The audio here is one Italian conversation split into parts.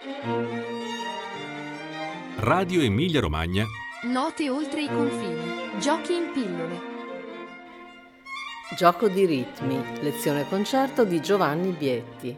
Radio Emilia Romagna. Note oltre i confini. Giochi in pillole. Gioco di ritmi. Lezione concerto di Giovanni Bietti.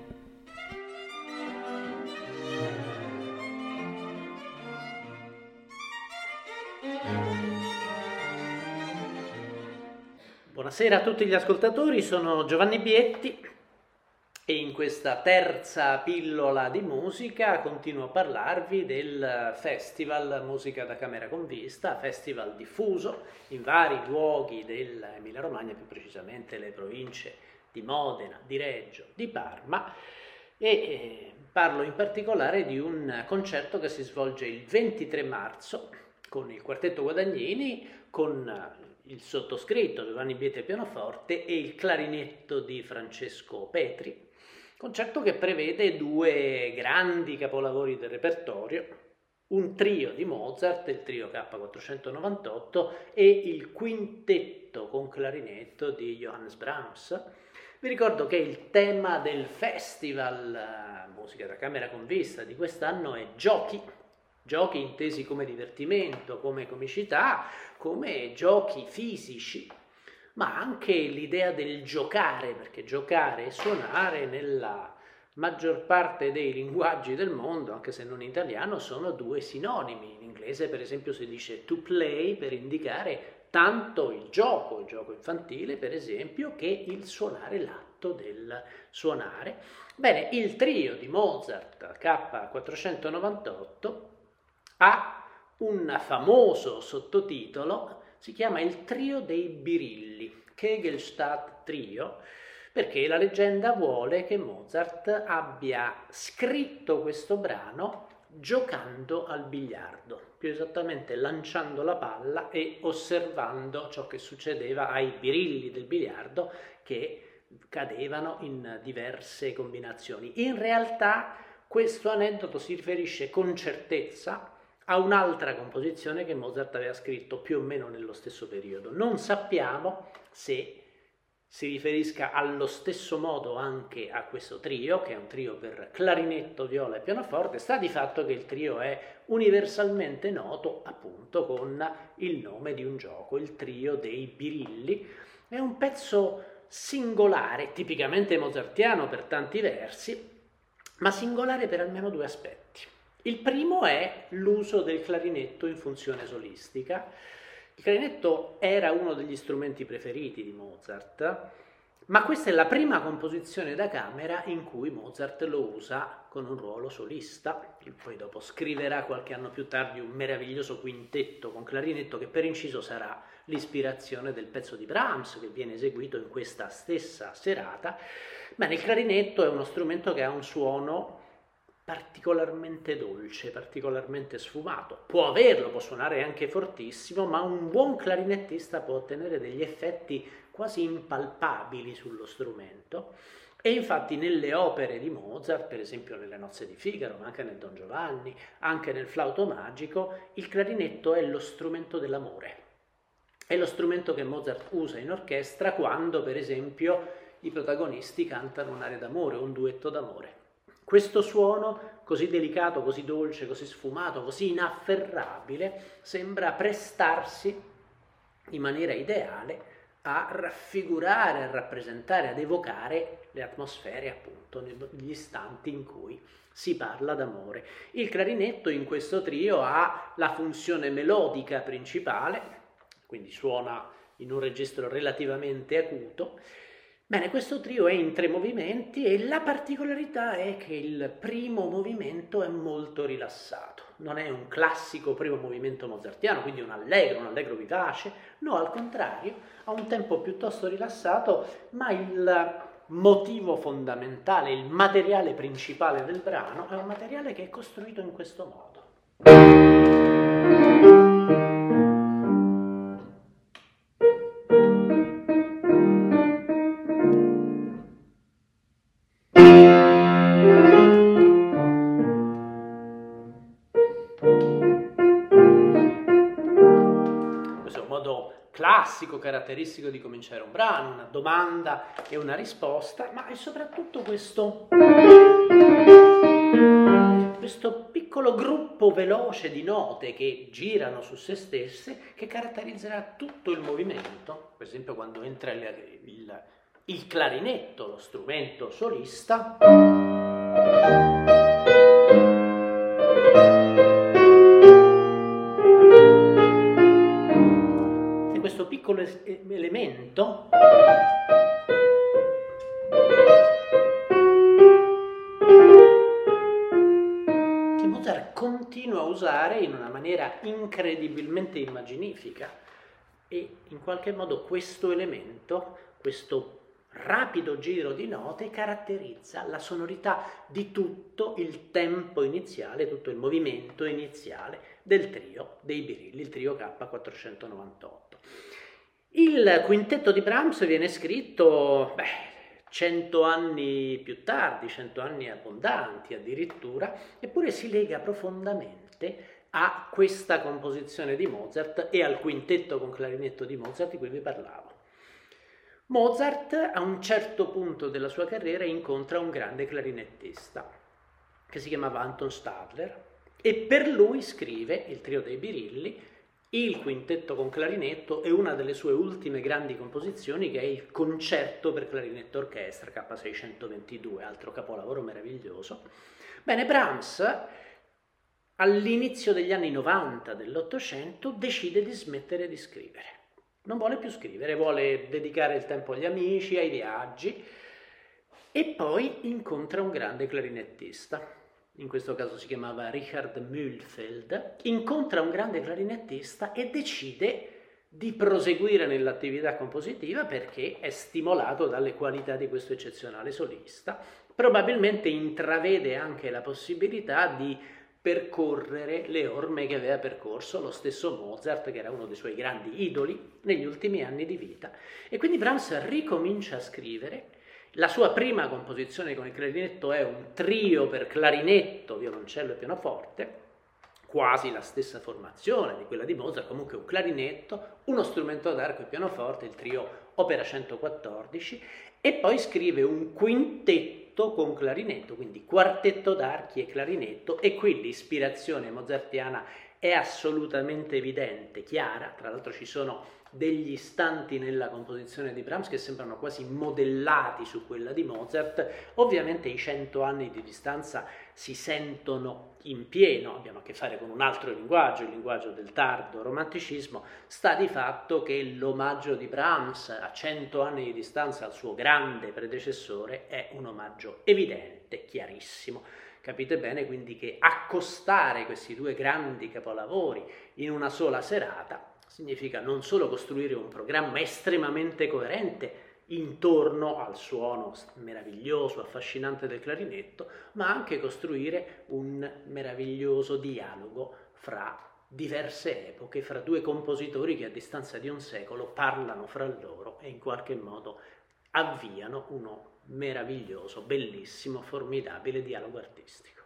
Buonasera a tutti gli ascoltatori, sono Giovanni Bietti e in questa terza pillola di musica continuo a parlarvi del Festival Musica da Camera con Vista, festival diffuso in vari luoghi dell'Emilia Romagna, più precisamente le province di Modena, di Reggio, di Parma, e parlo in particolare di un concerto che si svolge il 23 marzo con il Quartetto Guadagnini, con il sottoscritto Giovanni Bietti al pianoforte e il clarinetto di Francesco Petri, concerto che prevede due grandi capolavori del repertorio, un trio di Mozart, il trio K498, e il quintetto con clarinetto di Johannes Brahms. Vi ricordo che il tema del Festival Musica da Camera con Vista di quest'anno è giochi intesi come divertimento, come comicità, come giochi fisici, ma anche l'idea del giocare, perché giocare e suonare nella maggior parte dei linguaggi del mondo, anche se non in italiano, sono due sinonimi. In inglese, per esempio, si dice to play per indicare tanto il gioco infantile, per esempio, che il suonare, l'atto del suonare. Bene, il trio di Mozart K498 ha un famoso sottotitolo, si chiama il Trio dei Birilli, Kegelstadt Trio, perché la leggenda vuole che Mozart abbia scritto questo brano giocando al biliardo, più esattamente lanciando la palla e osservando ciò che succedeva ai birilli del biliardo che cadevano in diverse combinazioni. In realtà questo aneddoto si riferisce con certezza a un'altra composizione che Mozart aveva scritto più o meno nello stesso periodo. Non sappiamo se si riferisca allo stesso modo anche a questo trio, che è un trio per clarinetto, viola e pianoforte. Sta di fatto che il trio è universalmente noto appunto con il nome di un gioco, il Trio dei Birilli. È un pezzo singolare, tipicamente mozartiano per tanti versi, ma singolare per almeno due aspetti. Il primo è l'uso del clarinetto in funzione solistica. Il clarinetto era uno degli strumenti preferiti di Mozart, ma questa è la prima composizione da camera in cui Mozart lo usa con un ruolo solista. Poi dopo scriverà qualche anno più tardi un meraviglioso quintetto con clarinetto che per inciso sarà l'ispirazione del pezzo di Brahms che viene eseguito in questa stessa serata. Bene, il clarinetto è uno strumento che ha un suono particolarmente dolce, particolarmente sfumato. Può averlo, può suonare anche fortissimo, ma un buon clarinettista può ottenere degli effetti quasi impalpabili sullo strumento. E infatti nelle opere di Mozart, per esempio nelle Nozze di Figaro, ma anche nel Don Giovanni, anche nel Flauto Magico, il clarinetto è lo strumento dell'amore. È lo strumento che Mozart usa in orchestra quando, per esempio, i protagonisti cantano un'aria d'amore o un duetto d'amore. Questo suono così delicato, così dolce, così sfumato, così inafferrabile sembra prestarsi in maniera ideale a raffigurare, a rappresentare, ad evocare le atmosfere appunto negli istanti in cui si parla d'amore. Il clarinetto in questo trio ha la funzione melodica principale, quindi suona in un registro relativamente acuto. Bene, questo trio è in 3 movimenti e la particolarità è che il primo movimento è molto rilassato. Non è un classico primo movimento mozartiano, quindi un allegro vivace. No, al contrario, ha un tempo piuttosto rilassato, ma il motivo fondamentale, il materiale principale del brano è un materiale che è costruito in questo modo. Classico, caratteristico di cominciare un brano, una domanda e una risposta, ma è soprattutto questo piccolo gruppo veloce di note che girano su se stesse che caratterizzerà tutto il movimento. Per esempio quando entra il clarinetto, lo strumento solista, e questo piccolo elemento che Mozart continua a usare in una maniera incredibilmente immaginifica, e in qualche modo questo elemento, questo rapido giro di note, caratterizza la sonorità di tutto il tempo iniziale, tutto il movimento iniziale del trio dei Birilli, il trio K498. Il quintetto di Brahms viene scritto 100 anni più tardi, 100 anni abbondanti addirittura, eppure si lega profondamente a questa composizione di Mozart e al quintetto con clarinetto di Mozart di cui vi parlavo. Mozart a un certo punto della sua carriera incontra un grande clarinettista che si chiamava Anton Stadler e per lui scrive il trio dei Birilli, il quintetto con clarinetto e una delle sue ultime grandi composizioni che è il concerto per clarinetto orchestra K622, altro capolavoro meraviglioso. Bene, Brahms all'inizio degli anni 90 dell'Ottocento decide di smettere di scrivere. Non vuole più scrivere, vuole dedicare il tempo agli amici, ai viaggi, e poi incontra un grande clarinettista, in questo caso si chiamava Richard Mühlfeld, incontra un grande clarinettista e decide di proseguire nell'attività compositiva perché è stimolato dalle qualità di questo eccezionale solista. Probabilmente intravede anche la possibilità di percorrere le orme che aveva percorso lo stesso Mozart, che era uno dei suoi grandi idoli negli ultimi anni di vita. E quindi Brahms ricomincia a scrivere. La sua prima composizione con il clarinetto è un trio per clarinetto, violoncello e pianoforte, quasi la stessa formazione di quella di Mozart, comunque un clarinetto, uno strumento ad arco e pianoforte, il trio Opera 114, e poi scrive un quintetto con clarinetto, quindi quartetto d'archi e clarinetto, e qui l'ispirazione mozartiana è assolutamente evidente, chiara. Tra l'altro ci sono degli istanti nella composizione di Brahms che sembrano quasi modellati su quella di Mozart. Ovviamente i 100 anni di distanza si sentono in pieno, abbiamo a che fare con un altro linguaggio, il linguaggio del tardo romanticismo. Sta di fatto che l'omaggio di Brahms a 100 anni di distanza al suo grande predecessore è un omaggio evidente, chiarissimo. Capite bene quindi che accostare questi due grandi capolavori in una sola serata significa non solo costruire un programma estremamente coerente intorno al suono meraviglioso, affascinante del clarinetto, ma anche costruire un meraviglioso dialogo fra diverse epoche, fra due compositori che a distanza di un secolo parlano fra loro e in qualche modo avviano uno meraviglioso, bellissimo, formidabile dialogo artistico.